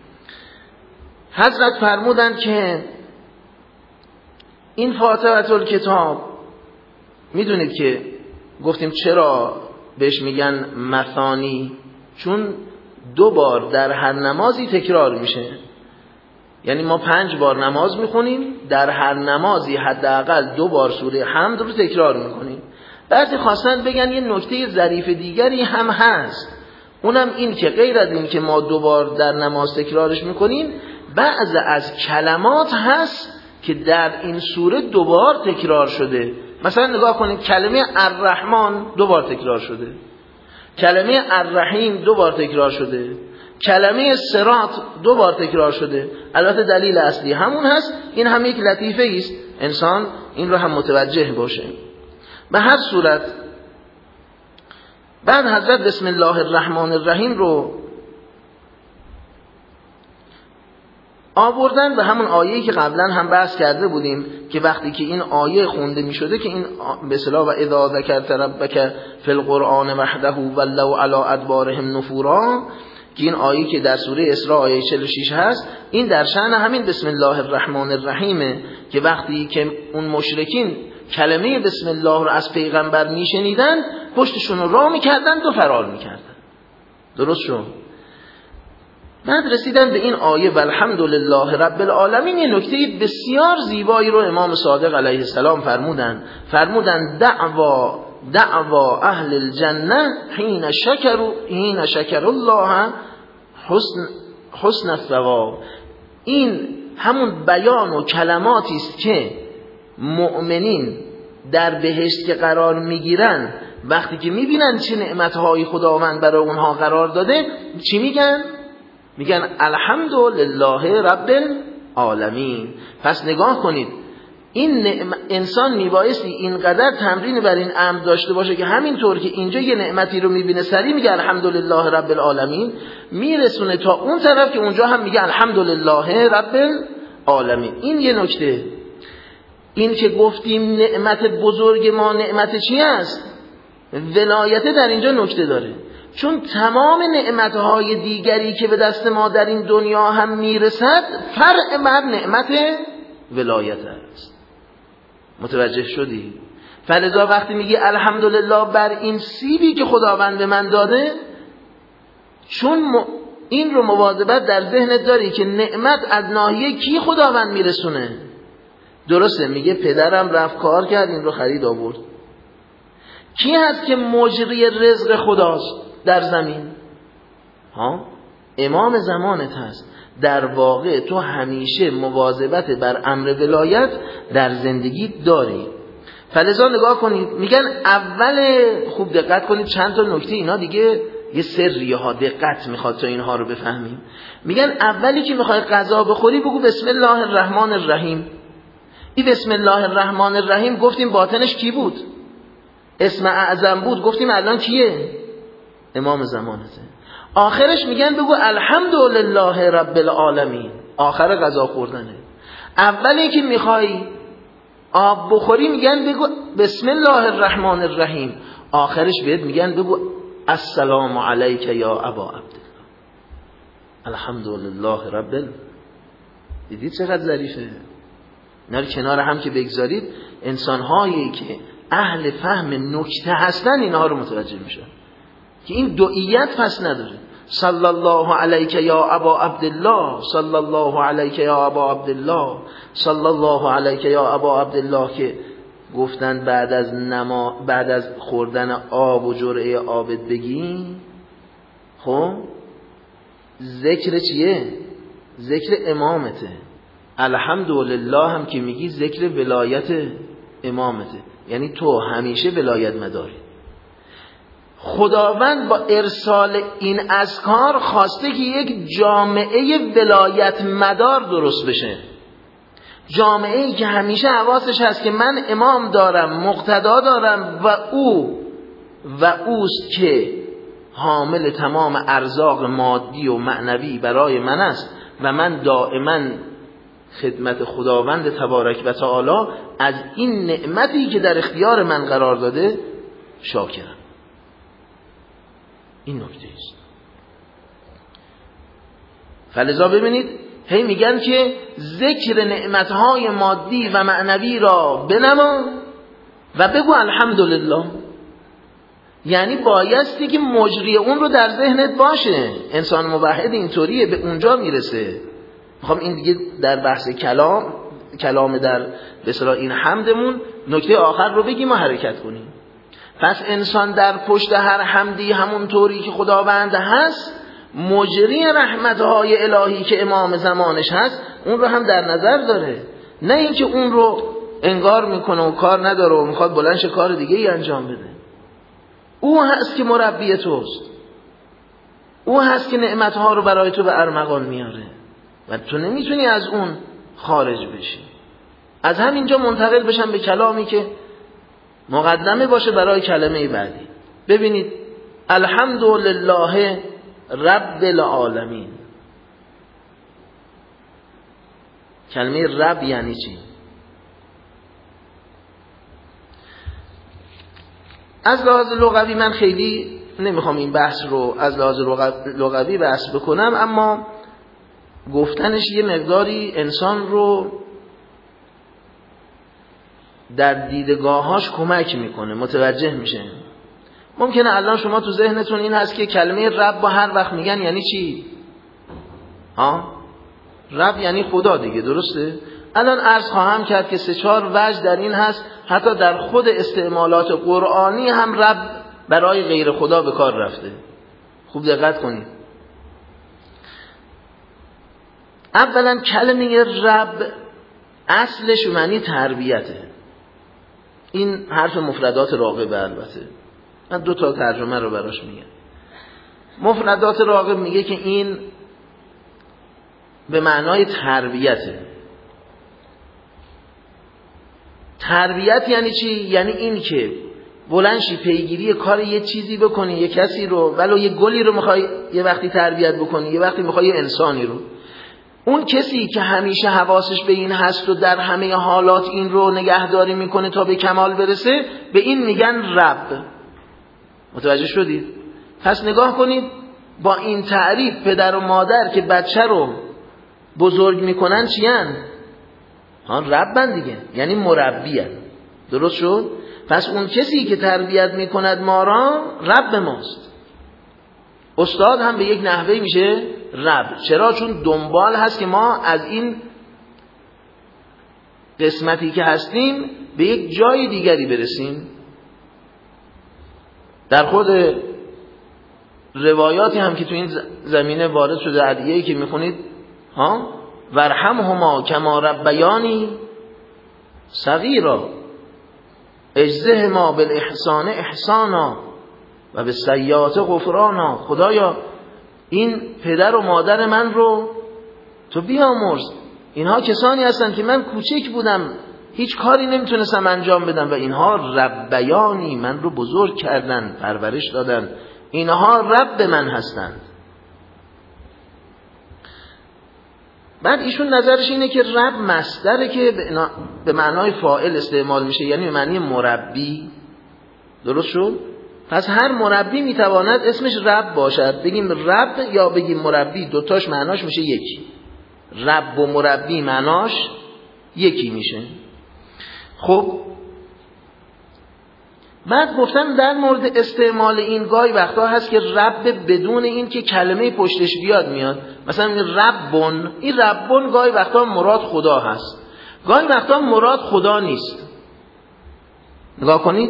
[SPEAKER 1] حضرت فرمودن که این فاتحه الکتاب، میدونید که گفتیم چرا بهش میگن مثانی، چون دو بار در هر نمازی تکرار میشه. یعنی ما پنج بار نماز میخونیم، در هر نمازی حداقل دو بار سوره حمد رو تکرار میکنیم. بعضی خواستن بگن یه نکته ظریف دیگری هم هست، اونم این که غیر از این که ما دوبار در نماز تکرارش میکنیم، بعض از کلمات هست که در این سوره دوبار تکرار شده. مثلا نگاه کنید، کلمه الرحمن دوبار تکرار شده، کلمه الرحیم دوبار تکرار شده، کلمه صراط دوبار تکرار شده. البته دلیل اصلی همون هست. این هم یک لطیفه است، انسان این رو هم متوجه باشه. به هر صورت بعد حضرت بسم الله الرحمن الرحیم رو آوردن به همون آیه‌ای که قبلا هم بحث کرده بودیم که وقتی که این آیه خونده می شده که این به اصطلاح و اذا ذکرت ربک فی القرآن وحده ولوا علی ادبارهم نفورا، که این آیه که در سوره اسراء آیه چهل و شش هست، این در شأن همین بسم الله الرحمن الرحیم که وقتی که اون مشرکین کلمه بسم الله رو از پیغمبر میشنیدن پشتشون رو راه میکردن و فرار میکردن. درست شد؟ بعد رسیدن به این آیه والحمدلله رب العالمین. یه نکته بسیار زیبایی رو امام صادق علیه السلام فرمودن فرمودن دعوا دعوا اهل الجنه حین شکروا حین شکر الله حسن حسن الثواب. این همون بیان و کلماتی است که مؤمنین در بهشت که قرار میگیرن وقتی که میبینن چه نعمتهای خداوند برای اونها قرار داده چی میگن؟ میگن الحمدلله رب العالمین. پس نگاه کنید، این نعم... انسان میبایستی اینقدر تمرین بر این امر داشته باشه که همینطور که اینجا یه نعمتی رو میبینه سریع میگه الحمدلله رب العالمین، میرسونه تا اون طرف که اونجا هم میگه الحمدلله رب العالمین. این یه نکته. این که گفتیم نعمت بزرگ ما نعمت چی است؟ ولایت در اینجا نکته داره، چون تمام نعمتهای دیگری که به دست ما در این دنیا هم میرسد فرع بر نعمت ولایت است. متوجه شدی؟ فلذا وقتی میگی الحمدلله بر این سیبی که خداوند به من داده، چون این رو مواظبت در ذهنت داری که نعمت از ناحیه کی خداوند میرسونه. درسته، میگه پدرم رفت کار کرد این رو خرید آورد. کی هست که مجری رزق خداست در زمین؟ ها؟ امام زمانت هست. در واقع تو همیشه مواظبت بر امر ولایت در زندگی داری. فلذا نگاه کنید، میگن اول، خوب دقت کنید چند تا نکته اینا دیگه یه سریه ها، دقت میخواد تا اینها رو بفهمیم. میگن اولی که میخوای غذا بخوری بگو بسم الله الرحمن الرحیم. این بسم الله الرحمن الرحیم گفتیم باطنش کی بود؟ اسم اعظم بود. گفتیم الان کیه؟ امام زمانته. آخرش میگن بگو الحمدلله رب العالمین. آخر غذا خوردنه. اولی که میخوای آب بخوری میگن بگو بسم الله الرحمن الرحیم. آخرش بهت میگن بگو السلام علیک یا ابا عبدالله. الحمدلله رب العالمین. دیدید چقدر ظریفه؟ اینا رو کنار هم که بگذارید، انسان‌هایی که اهل فهم نکته هستن اینها رو متوجه میشن که این دوئیت پس نداره. صلی الله علیک یا ابا عبدالله، صلی الله علیک یا ابا عبدالله، صلی الله علیک یا ابا عبدالله، که گفتن بعد از نما بعد از خوردن آب و جرعه آبت بگی. خب ذکر چیه؟ ذکر امامته. الحمدلله هم که میگی ذکر ولایت امامته، یعنی تو همیشه ولایت مداری. خداوند با ارسال این اذکار خواسته که یک جامعه ولایت مدار درست بشه، جامعه ای که همیشه حواسش هست که من امام دارم، مقتدا دارم و او و اوست که حامل تمام ارزاق مادی و معنوی برای من است و من دائما خدمت خداوند تبارک و تعالی از این نعمتی که در اختیار من قرار داده شاکرم. این نکته است. فلذا ببینید هی میگن که ذکر نعمتهای مادی و معنوی را بنما و بگو الحمدلله. یعنی بایستی که مجری اون رو در ذهنت باشه. انسان موحد اینطوریه، به اونجا میرسه. میخوام این دیگه در بحث کلام کلام در به اصطلاح این حمدمون نکته آخر رو بگیم و حرکت کنیم. پس انسان در پشت هر حمدی همون طوری که خداوند هست، مجری رحمتهای الهی که امام زمانش هست اون رو هم در نظر داره، نه اینکه اون رو انگار میکنه و کار نداره و میخواد بلندش کار دیگه ای انجام بده. او هست که مربی توست، او هست که نعمتها رو برای تو به ارمغان میاره و تو نمیتونی از اون خارج بشی. از همینجا منتقل بشم به کلامی که مقدمه باشه برای کلمه بعدی. ببینید الحمدلله رب العالمین. کلمه رب یعنی چی؟ از لحاظ لغوی من خیلی نمیخوام این بحث رو از لحاظ لغوی بحث بکنم، اما گفتنش یه مقداری انسان رو در دیدگاهاش کمک میکنه، متوجه میشه. ممکنه الان شما تو ذهنتون این هست که کلمه رب با هر وقت میگن یعنی چی؟ ها؟ رب یعنی خدا دیگه، درسته؟ الان عرض خواهم کرد که سه چهار وجه در این هست، حتی در خود استعمالات قرآنی هم رب برای غیر خدا به کار رفته. خوب دقت کنید. اولا کلمه رب اصلش معنی تربیته. این حرف مفردات راغب البته. من دو تا ترجمه رو براش میگم. مفردات راغب میگه که این به معنای تربیته. تربیت یعنی چی؟ یعنی این که بلندشی پیگیری کار یه چیزی بکنی، یه کسی رو، ولو یه گلی رو میخوای یه وقتی تربیت بکنی، یه وقتی میخوای یه انسانی رو. اون کسی که همیشه حواسش به این هست و در همه حالات این رو نگهداری میکنه تا به کمال برسه، به این میگن رب. متوجه شدید؟ پس نگاه کنید، با این تعریف پدر و مادر که بچه رو بزرگ میکنن چیان؟ ها ربن دیگه، یعنی مربیان. درست شد؟ پس اون کسی که تربیت میکند ما را رب ماست. استاد هم به یک نحوه میشه رب. چرا؟ چون دنبال هست که ما از این قسمتی که هستیم به یک جای دیگری برسیم. در خود روایاتی هم که تو این زمینه وارد شده، ادعیه‌ای که میخونید ها ورحمهما کما ربیانی صغیرا اجزهما بالاحسان احسانا و بالسیئات غفرانا. خدایا این پدر و مادر من رو تو بیامرز، اینها کسانی هستن که من کوچک بودم هیچ کاری نمیتونستم انجام بدم و اینها ربیانی من رو بزرگ کردن، پرورش دادن، اینها رب من هستند. بعد ایشون نظرش اینه که رب مصدره که به معنای فاعل استعمال میشه، یعنی به معنی مربی. درست شد؟ پس هر مربی میتواند اسمش رب باشد. بگیم رب یا بگیم مربی، دوتاش معناش میشه یکی. رب و مربی معناش یکی میشه. خب بعد گفتن در مورد استعمال این گاهی وقتا هست که رب بدون این که کلمه پشتش بیاد میاد. مثلا ربون، این ربون گاهی وقتا مراد خدا هست، گاهی وقتا مراد خدا نیست. نگاه کنید،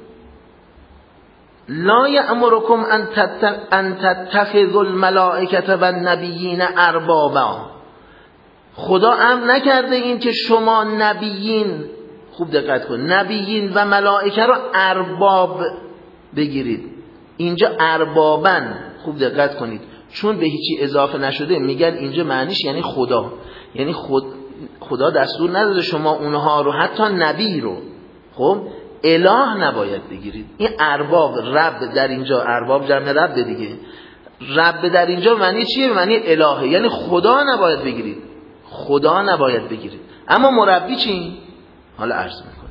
[SPEAKER 1] لا یأمرکم ان تتخذوا الملائکه و النبیین اربابا. خدا امر نکرده این که شما نبیین، خوب دقت کن، نبیین و ملائکه رو ارباب بگیرید. اینجا اربابن، خوب دقت کنید، چون به هیچی اضافه نشده میگن اینجا معنیش یعنی خدا. یعنی خود خدا دستور نداده شما اونها رو، حتی نبی رو، خب اله نباید بگیرید. این ارباب، رب در اینجا، ارباب جمع رب دیگه، رب در اینجا معنی چیه؟ معنی الهه، یعنی خدا نباید بگیرید، خدا نباید بگیرید. اما مربی چی؟ حالا عرض میکنم.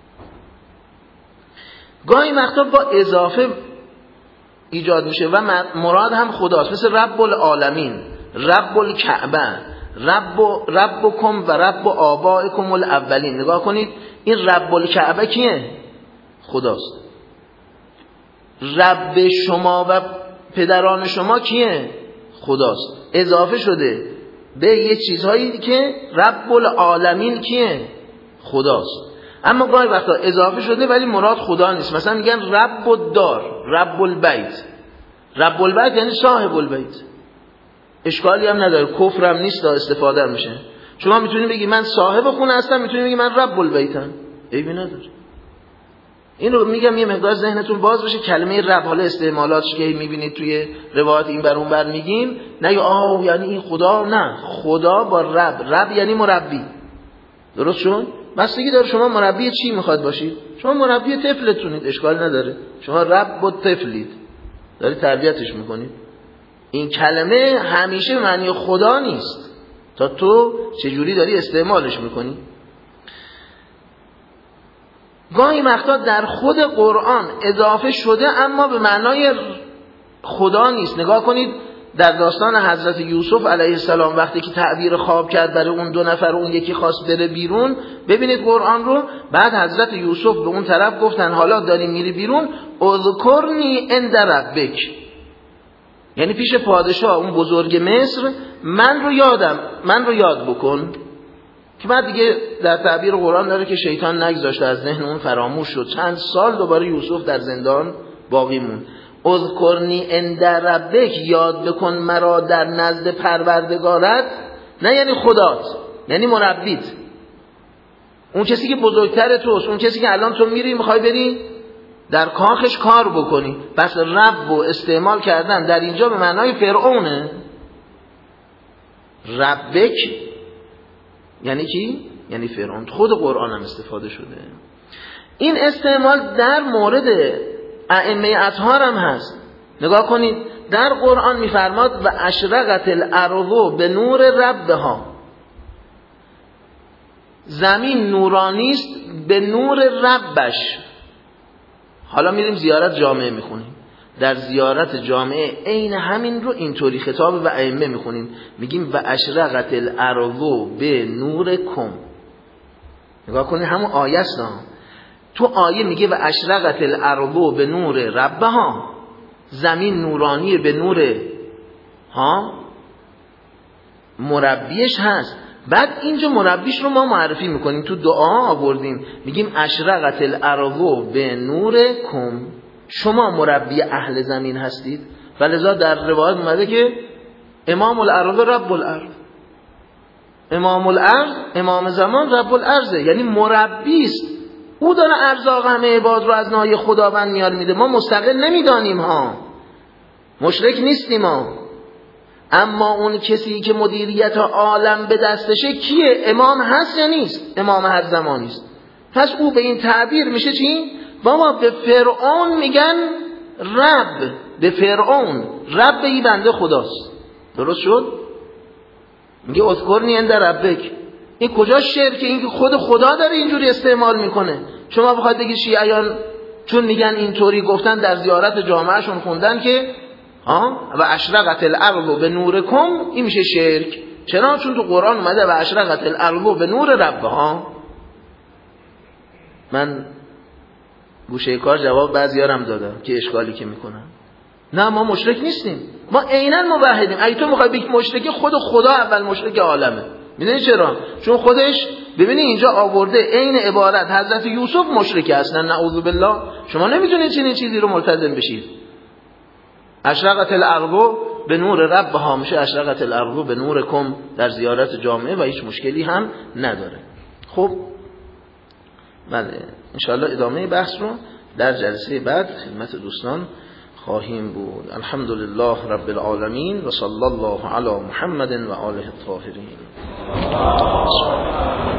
[SPEAKER 1] گاهی وقتا با اضافه ایجاد میشه و مراد هم خداست، مثل رب العالمین، رب الکعبه، رب ربکم و رب آبائکم الاولین. نگاه کنید، این رب الکعبه کیه؟ خداست. رب شما و پدران شما کیه؟ خداست. اضافه شده به یه چیزهایی که رب العالمین کیه؟ خداست. اما گاهی وقتا اضافه شده ولی مراد خدا نیست. مثلا میگن رب الدار، رب البیت. رب البیت یعنی صاحب البیت. اشکالی هم نداره، کفرم نیست، دا استفاده میشه. شما میتونید بگی من صاحب خونه هستم، میتونید بگی من رب البیتم، عیبی نداره. این رو میگم یه مقدار ذهنتون باز بشه. کلمه رب حالا استعمالاتش که میبینید توی روایات این بر اون بر میگیم، نه آه یعنی این خدا، نه، خدا با رب. رب یعنی مربی. درست شد؟ بستگی داره شما مربی چی میخواد باشید. شما مربی طفلتونید، اشکال نداره. شما رب و طفلید، دارید تربیتش میکنید. این کلمه همیشه معنی خدا نیست، تا تو چجوری داری استعمالش میکنی. گاهی وقتا در خود قرآن اضافه شده اما به معنای خدا نیست. نگاه کنید در داستان حضرت یوسف علیه السلام وقتی که تعبیر خواب کرد برای اون دو نفر، اون یکی خواست بره بیرون، ببینید قرآن رو، بعد حضرت یوسف به اون طرف گفتن حالا داری میری بیرون، اذکرنی عند ربک، یعنی پیش پادشاه اون بزرگ مصر من رو یادم من رو یاد بکن. که بعد دیگه در تعبیر قرآن داره که شیطان نگذاشته، از ذهن اون فراموش شد. چند سال دوباره یوسف در زندان باقی موند. اذکرنی عند ربک، یاد بکن مرا در نزد پروردگارت، نه یعنی خدات، یعنی مربیت، اون کسی که بزرگتر توست، اون کسی که الان تو میری میخوای بری در کاخش کار بکنی. پس رب و استعمال کردن در اینجا به معنای فرعونه. ربک یعنی کی؟ یعنی فرعون. خود قرآن هم استفاده شده. این استعمال در مورد ائمه اطهار هم هست. نگاه کنید در قرآن میفرماد و اشرقت الارض به نور ربها، زمین نورانی است به نور ربش. حالا میریم زیارت جامعه میخونیم، در زیارت جامعه عین همین رو اینطوری خطاب و ائمه میخونیم، میگیم و اشرقت الارض به نورکم. نگاه کنید همون آیه است. تو آیه میگه و اشرقت الارض به نور ربها، زمین نورانی به نور ها مربیش هست. بعد اینجا مربیش رو ما معرفی میکنیم، تو دعا آوردیم، میگیم اشرقت الارض به نورکم، شما مربی اهل زمین هستید. ولذا در روایت اومده که امام الارض رب الارض، امام الارض امام زمان رب الارض، یعنی مربی است. او داره ارزاق همه عباد رو از نای خداوند میار میده. ما مستقل نمیدانیم ها، مشرک نیستیم ها. اما اون کسی که مدیریت عالم به دستشه کیه؟ امام هست یا نیست؟ امام هر زمانی است. پس او به این تعبیر میشه چی؟ بابا به فرعون میگن رب، به فرعون رب این بنده خداست. درست شد؟ میگه اذکرنی عند ربک. این کجا شرکه؟ این که خود خدا داره اینجوری استعمال میکنه. شما بخواید بگید شیعیان چون میگن اینطوری گفتن در زیارت جامعهشون خوندن که ها و اشرقت الارض به نورکم، این میشه شرک. چرا؟ چون تو قرآن اومده و اشرقت الارض به نور ربها. من گوشه کار جواب بعضیارم دادم که اشکالی که میکنن. نه ما مشرک نیستیم، ما عیناً موحدیم. اگه تو میخوای بگی مشرک، خود خدا اول مشرک عالمه. میدونی چرا؟ چون خودش ببینی اینجا آورده عین عبارت حضرت یوسف مشرک اصلا، نعوذ بالله. شما نمیتونید چنین چیزی رو ملتزم بشید. اشرقت الارض به نور ربها میشه اشرقت الارض به نورکم در زیارت جامعه و هیچ مشکلی هم نداره. خب بله، انشاءالله ادامه بحث رو در جلسه بعد خدمت دوستان خواهیم بود. الحمدلله رب العالمین و صلی الله علی محمد و آله الطاهرین.